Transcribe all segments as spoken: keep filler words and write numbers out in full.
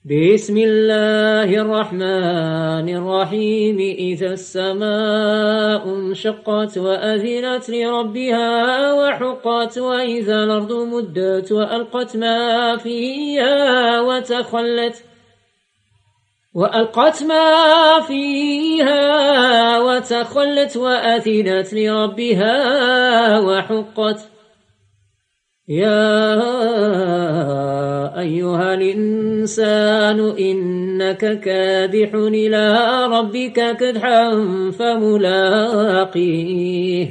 بسم الله الرحمن الرحيم إذا السماء انشقت وأذنت لربها وحقت وإذا الأرض مدت وألقت ما فيها وتخلت وألقت ما فيها وتخلت وأذنت لربها وحقت يا أيها الإنسان إنك كادح إلى ربك كدحا فملاقيه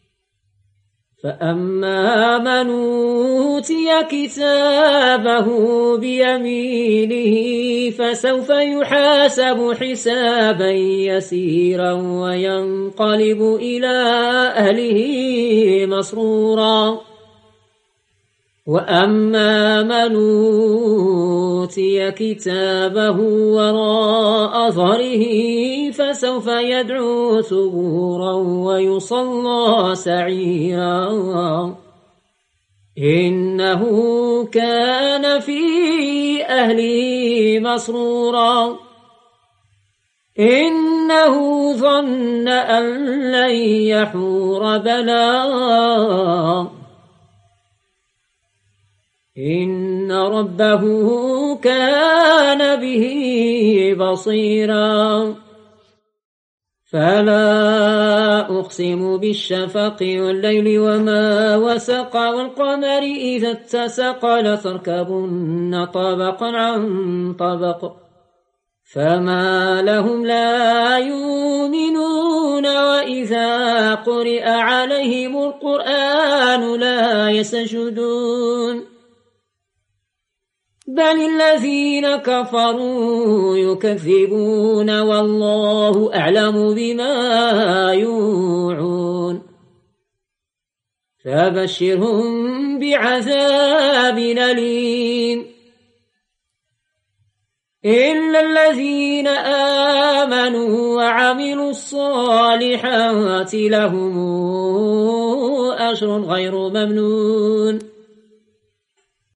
فأما من أوتي كتابه بيمينه فسوف يحاسب حسابا يسيرا وينقلب إلى أهله مسرورا وأما من أوتي كتابه وراء ظهره فسوف يدعو ثبورا ويصلى سعيرا إنه كان في أهله مسرورا إنه ظن أن لن يحور بلى إن ربه كان به بصيرا فلا أقسم بالشفق والليل وما وسق والقمر إذا اتسق لتركبن طبقا عن طبق فما لهم لا يؤمنون وإذا قرئ عليهم القرآن لا يسجدون بل الذين كفروا يكذبون والله أعلم بما يوعون فبشرهم بعذاب أليم إلا الذين آمنوا وعملوا الصالحات لهم أجر غير ممنون